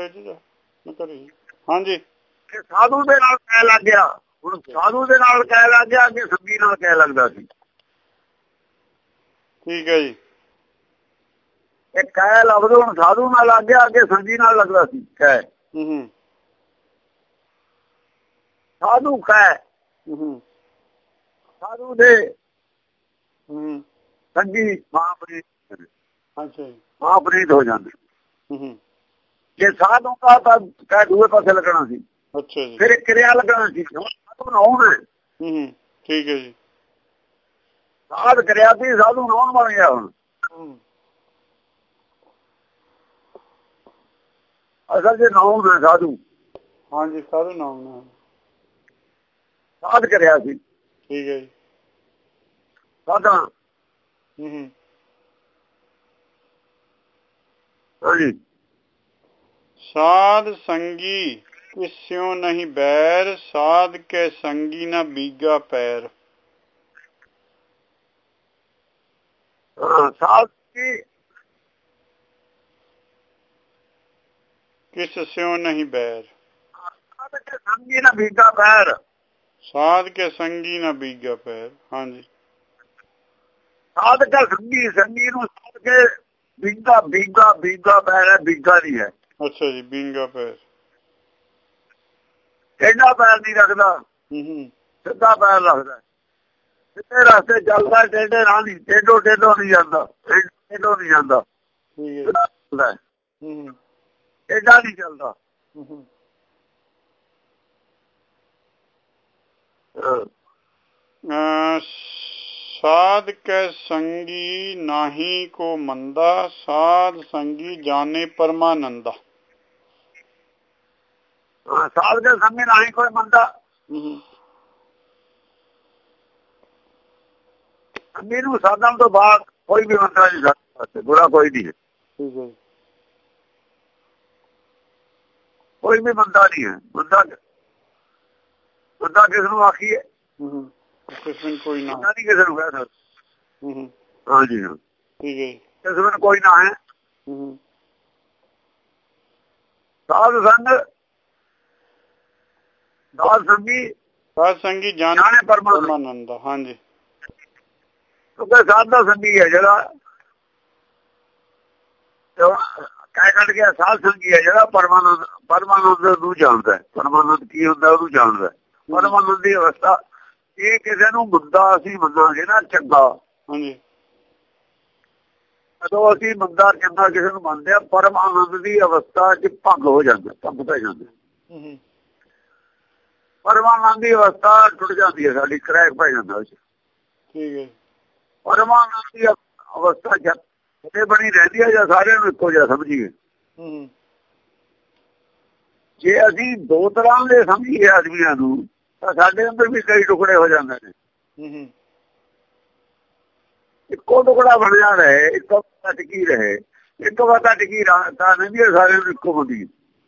ਹਾਂਜੀ ਸਾਧੂ ਦੇ ਨਾਲ ਕਹਿ ਲੱਗ ਗਿਆ, ਹੁਣ ਸਾਧੂ ਦੇ ਨਾਲ ਕਹਿ ਲੱਗ ਗਿਆ, ਅੱਗੇ ਸੰਗੀ ਨਾਲ ਕਹਿ ਲੱਗਦਾ ਸੀ। ਠੀਕ ਹੈ ਜੀ। ਇਹ ਕਹਿ ਲਫ਼ਜ਼ ਹੁਣ ਸਾਧੂ ਨਾਲ ਲੱਗ ਗਿਆ, ਅੱਗੇ ਸੰਗੀ ਨਾਲ ਲੱਗਦਾ ਸੀ ਕਹਿ। ਸਾਧੂ ਕਹਿ ਸਾਧੂ ਦੇ ਸੰਗੀ ਮਹਾਂਪ੍ਰੀਤ ਮਹਾਂਪ੍ਰੀਤ ਹੋ ਜਾਂਦੇ। ਜੇ ਸਾਧੂ ਕਾ ਤਾਂ ਕਹਿ ਦੂਏ ਪਾਸੇ ਲੱਗਣਾ ਸੀ। ਅੱਛਾ ਜੀ। ਫਿਰ ਕਿਰਿਆ ਲੱਗਣਾ ਸੀ। ਸਾਧੂ ਨਾਉਣ। ਠੀਕ ਹੈ ਜੀ। ਸਾਧ ਕਰਿਆ ਸੀ, ਸਾਧੂ ਨਾਉਣ ਬਣ ਗਿਆ ਹੁਣ। ਅਸਲ ਜੇ ਨਾਉਣ ਹੈ ਸਾਧੂ। ਹਾਂਜੀ ਸਾਧੂ ਨਾਉਣ ਸਾਧ ਕਰਿਆ ਸੀ। ਠੀਕ ਹੈ ਜੀ। ਸਾਧਾ ਹਾਂਜੀ। ਸਾਧ ਸੰਗੀ ਕਿਸਿਓ ਨਹੀਂ ਬੈਰ, ਸਾਧ ਕੇ ਸੰਗੀ ਨਾ ਬੀਗਾ ਪੈਰ। ਸਾਧ ਕੀ ਕਿਸ ਸਿਓ ਨਹੀਂ ਬੈਰ, ਸਾਧ ਕੇ ਸੰਗੀ ਨਾ ਬੀਗਾ ਪੈਰ। ਸਾਧ ਕੇ ਸੰਗੀ ਨਾ ਬੀਗਾ ਪੈਰ। ਹਾਂਜੀ ਸਾਧ ਕੇ ਸੰਗੀ, ਸੰਗੀ ਨੂੰ ਸਾਧ ਕੇ ਬੀਗਾ ਬੀਗਾ ਬੀਗਾ ਪੈਰ ਹੈ, ਬੀਗਾ ਨਹੀਂ ਹੈ। ਅੱਛਾ ਜੀ। ਬੀਗਾ ਪੈਰ ਟੇਢਾ ਪੈਰ ਨਹੀਂ ਰੱਖਦਾ, ਸਿੱਧਾ ਪੈਰ ਰੱਖਦਾ। ਸਿੱਧੇ ਰਸਤੇ ਚੱਲਦਾ, ਟੇਢੇ ਰਾਹ ਨਹੀਂ, ਟੇਢੋ ਟੇਢੋ ਨਹੀਂ ਜਾਂਦਾ, ਟੇਢੋ ਨਹੀਂ ਜਾਂਦਾ, ਟੇਢਾ ਨਹੀਂ ਚੱਲਦਾ। ਸਾਧ ਕੈ ਸੰਗੀ ਨਾਹੀ ਕੋ ਮੰਦਾ, ਸਾਧ ਸੰਗੀ ਜਾਣੇ ਪਰਮਾਨੰਦਾ। ਸਾਧ ਕੇ ਸੰਗੀ ਨਾਹੀ ਕੋਈ ਮੰਦਾ, ਸੰਗੀ ਨੂੰ ਸਾਧਨ ਤੋਂ ਬਾਅਦ ਕੋਈ ਵੀ ਮੰਦਾ ਨਹੀਂ ਸਕਦਾ, ਬੁਰਾ ਕੋਈ ਨਹੀਂ ਹੈ। ਕੋਈ ਵੀ ਮੰਦਾ ਨਹੀਂ ਹੈ। ਬੰਦਾ ਬੰਦਾ ਕਿਸ ਨੂੰ ਆਖੀਏ? ਕੋਈ ਨਾ ਨਹੀਂ ਕਿਸੇ ਨੂੰ ਕਹਿ ਸਕਦਾ। ਹਾਂਜੀ ਹਾਂ ਠੀਕ ਹੈ। ਕਿਸੇ ਨੂੰ ਕੋਈ ਨਾ ਹੈ। ਸਾਧ ਸੰਗ ਸਾਧ ਸੰਗੀ ਸਾਧ ਸੰਗੀ ਜਾਣੇ ਪਰਮਾਨੰਦ। ਹਾਂਜੀ ਕਿਉਂਕਿ ਸਾਧ ਦਾ ਸੰਗੀ ਹੈ ਜਿਹੜਾ ਕਹਿ ਕੱਢ ਗਿਆ, ਸਾਧ ਸੰਗੀ ਹੈ ਜਿਹੜਾ ਪਰਮਾਨੰਦ ਪਰਮਾਨੰਦ ਨੂੰ ਜਾਣਦਾ। ਪਰਮਾਨੰਦ ਕੀ ਹੁੰਦਾ ਉਹਨੂੰ ਜਾਣਦਾ। ਪਰਮਾਨੰਦ ਦੀ ਅਵਸਥਾ ਇਹ ਕਿਸੇ ਨੂੰ ਮੰਦਾ ਅਸੀਂ ਮੰਨਾਂਗੇ ਨਾ ਚੰਗਾ। ਹਾਂਜੀ ਜਦੋਂ ਅਸੀਂ ਮੰਦਾ ਚੰਗਾ ਕਿਸੇ ਨੂੰ ਮੰਨਦੇ ਹਾਂ, ਪਰਮ ਆਨੰਦ ਦੀ ਅਵਸਥਾ ਚ ਭੰਗ ਹੋ ਜਾਂਦਾ, ਭੰਗ ਪੈ ਜਾਂਦਾ। ਪਰਮ ਆਨੰਦ ਦੀ ਅਵਸਥਾ ਟੁੱਟ ਜਾਂਦੀ ਹੈ ਸਾਡੀ, ਕਰੈਕ ਪੈ ਜਾਂਦਾ। ਠੀਕ ਹੈ। ਪਰਮਾਨੰਦ ਦੀ ਅਵਸਥਾ ਜਦ ਬਣੀ ਰਹਿੰਦੀ ਹੈ ਜਾਂ ਸਾਰਿਆਂ ਨੂੰ ਇੱਕੋ ਜਿਹਾ ਸਮਝੀਏ। ਜੇ ਅਸੀਂ ਦੋ ਤਰ੍ਹਾਂ ਦੇ ਸਮਝੀਏ ਆਦਮੀਆਂ ਨੂੰ ਤਾਂ ਸਾਡੇ ਅੰਦਰ ਵੀ ਕਈ ਟੁਕੜੇ ਹੋ ਜਾਂਦੇ ਨੇ। ਇੱਕੋ ਟੁਕੜਾ ਬਣਿਆ ਰਹੇ, ਇੱਕੋ ਟਿਕੀ ਰਹੇ, ਇੱਕ ਵਾਰ ਟਿਕੀ ਤਾਂ ਨਹੀਂ ਸਾਰਿਆਂ ਨੂੰ ਇੱਕੋ ਹੁੰਦੀ।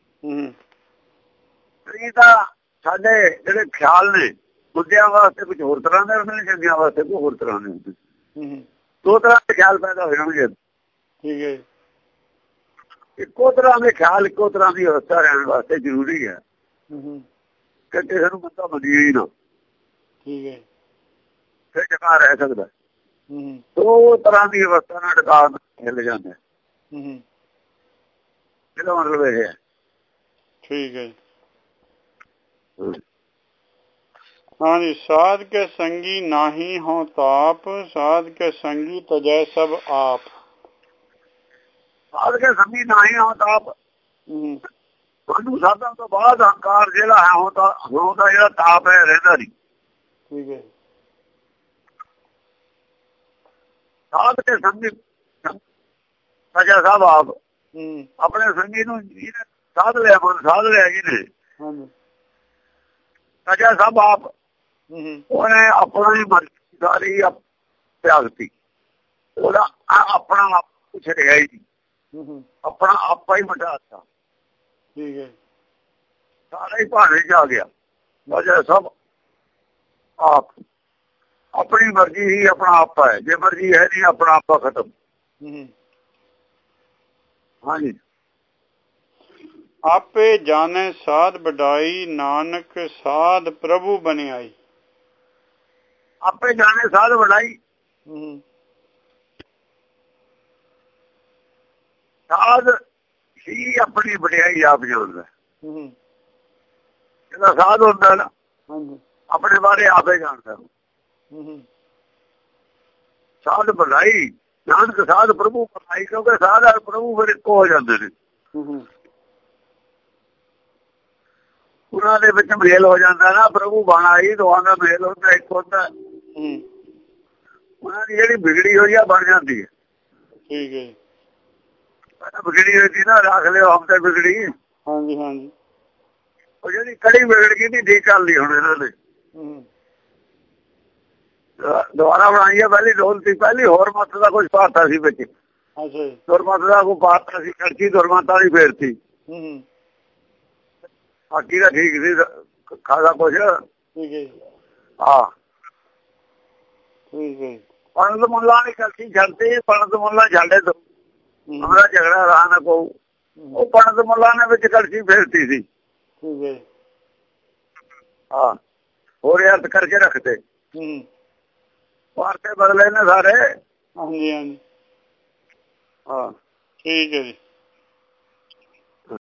ਇਹ ਤਾਂ ਸਾਡੇ ਜਿਹੜੇ ਖਿਆਲ ਨੇ ਮੁੱਦਿਆਂ ਵਾਸਤੇ ਕੁਝ ਹੋਰ ਤਰ੍ਹਾਂ ਦੇ ਹੁੰਦੇ ਨੇ, ਚੰਗਿਆਂ ਵਾਸਤੇ ਕੋਈ ਹੋਰ ਤਰ੍ਹਾਂ ਦੇ ਹੁੰਦੇ। ਦੋ ਤਰ੍ਹਾਂ ਦੇ ਖਿਆਲ ਪੈਦਾ ਹੋ ਜਾਣਗੇ। ਠੀਕ ਹੈ। ਇੱਕੋ ਤਰ੍ਹਾਂ ਦੇ ਖਿਆਲ, ਇੱਕੋ ਤਰ੍ਹਾਂ ਦੀ ਅਵਸਥਾ ਰਹਿਣ ਵਾਸਤੇ ਜ਼ਰੂਰੀ ਹੈ ਕਿ ਕਿਸੇ ਨੂੰ ਬੰਦਾ ਮੰਨੀਏ ਹੀ ਨਾ। ਠੀਕ ਹੈ। ਫਿਰ ਟਿਕਾ ਰਹਿ ਸਕਦਾ। ਦੋ ਤਰ੍ਹਾਂ ਦੀ ਅਵਸਥਾ ਨਾਲ ਟਿਕਾ ਹਿੱਲ ਜਾਂਦਾ। ਇਹਦਾ ਮਤਲਬ ਇਹ ਹੈ। ਠੀਕ ਹੈ। ਹਾਂਜੀ। ਸਾਧ ਕੇ ਸੰਗੀ ਨਾਹੀ ਹੋ ਤਾਪ, ਸਾਧ ਕੇ ਸੰਗੀ ਤਜੈ ਸਭ ਆਪ। ਸਾਧ ਕੇ ਸੰਗੀ ਨਾਹੀ ਹੋ ਤਾਪ। ਸਾਧੂ ਸਾਧਾਂ ਤੋਂ ਬਾਅਦ ਹੰਕਾਰ ਜਿਹੜਾ ਹੈ ਹੁਣ ਤਾਂ ਹੁਣ ਦਾ ਜਿਹੜਾ ਤਾਪ ਹੈ ਰਹਿੰਦਾ ਨਹੀਂ। ਠੀਕ ਹੈ। ਸਾਧ ਕੇ ਸੰਗੀ ਤਜੈ ਸਭ ਆਪ। ਆਪਣੇ ਸੰਗੀ ਨੂੰ ਜਿਹਨੇ ਸਾਧ ਲਿਆ, ਮਨ ਸਾਧ ਲਿਆ ਜਿਹਨੇ ਤਜੈ ਸਭ ਆਪ, ਉਹਨੇ ਆਪਣਾ ਹੀ ਮਰਜ਼ੀ ਸਾਰੀ ਤਿਆਗਤੀ। ਉਹਦਾ ਆਪਣਾ ਆਪ ਕੁਛ ਰਿਹਾ ਹੀ ਨਹੀਂ, ਆਪਣਾ ਆਪਾ ਹੀ ਮਿਟਾਤਾ। ਠੀਕ ਹੈ। ਸਾਰਾ ਹੀ ਭਾਣੇ ਚ ਆ ਗਿਆ। ਵਜ੍ਹਾ ਸਭ ਆਪ, ਆਪਣੀ ਮਰਜ਼ੀ ਹੀ ਆਪਣਾ ਆਪਾ ਹੈ। ਜੇ ਮਰਜ਼ੀ ਹੈ ਨਹੀਂ ਆਪਣਾ ਆਪਾ ਖਤਮ। ਹਾਂਜੀ। ਆਪੇ ਜਾਣੇ ਸਾਧ ਵਡਾਈ, ਨਾਨਕ ਸਾਧ ਪ੍ਰਭੂ ਬਣਿਆਈ। ਆਪੇ ਜਾਣੇ ਸਾਧ ਵਡਾਈ। ਸਾਧ ਹੀ ਆਪਣੀ ਵਡਿਆਈ ਆਪ ਜਾਣਦਾ। ਜਿਹੜਾ ਸਾਧ ਹੁੰਦਾ ਨਾ ਆਪਣੇ ਬਾਰੇ ਆਪੇ ਜਾਣਦਾ। ਸਾਧ ਵਡਾਈ, ਨਾਨਕ ਸਾਧ ਪ੍ਰਭੂ ਬਣਾਈ। ਕਿਉਂਕਿ ਸਾਧ ਔਰ ਪ੍ਰਭੂ ਫਿਰ ਇੱਕੋ ਹੋ ਜਾਂਦੇ ਨੇ। ਉਹਨਾਂ ਦੇ ਵਿੱਚ ਮੇਲ ਹੋ ਜਾਂਦਾ ਨਾ। ਪ੍ਰਭੂ ਬਣਾਈ ਦੋਹਾਂ ਦਾ ਮੇਲ ਹੁੰਦਾ, ਇੱਕ ਹੁੰਦਾ। ਉਹਨਾਂ ਦੀ ਜਿਹੜੀ ਵਿਗੜੀ ਹੋਈ ਆ ਬਣ ਜਾਂਦੀ ਹੈ। ਠੀਕ ਹੈ। ਵਿਗੜੀ ਹੋਈ ਸੀ ਨਾ, ਰੱਖ ਲਿਓ ਹਮ ਤੇ ਵਿਗੜੀ। ਹਾਂਜੀ ਹਾਂਜੀ। ਉਹ ਜਿਹੜੀ ਕੜੀ ਵਿਗੜ ਗਈ ਨਹੀਂ, ਠੀਕ ਕਰ ਲਈ ਹੁਣ ਇਹਨਾਂ ਨੇ। ਦੁਬਾਰਾ ਬਣਾਈ ਹੈ। ਪਹਿਲੀ ਢੋਲਤੀ ਪਹਿਲੀ ਹੋਰ ਮੱਤ ਦਾ ਕੁਛ ਪਾਤਾ ਸੀ ਵਿੱਚ। ਦੁਰਮਤ ਦਾ ਕੋਈ ਪਾਤਾ ਸੀ, ਕੜਛੀ ਦੁਰਮਤਾਂ ਦੀ ਫੇਰਤੀ। ਬਾਕੀ ਦਾ ਠੀਕ ਸੀ ਖਾਸਾ ਕੁਛ। ਹਾਂ। ਪੰਡਤ ਮੁੱਲਾ ਨੇ ਕੜਛੀ ਛੱਡਤੀ। ਪੰਡਤ ਮੁੱਲਾ ਛੱਡੇ ਤੋਂ ਉਹਦਾ ਝਗੜਾ ਰਹਾ ਨਾ ਕੋ। ਉਹ ਪੰਡਤ ਮੁੱਲਾ ਨੇ ਵਿੱਚ ਕੜਛੀ ਫੇਰਤੀ ਸੀ। ਹਾਂ। ਹੋਰ ਅਰਥ ਕਰਕੇ ਰੱਖਤੇ। ਵਾਰਤੇ ਬਦਲੇ ਨੇ ਸਾਰੇ। ਹਾਂਜੀ ਹਾਂਜੀ। ਹਾਂ। ਠੀਕ ਹੈ ਜੀ।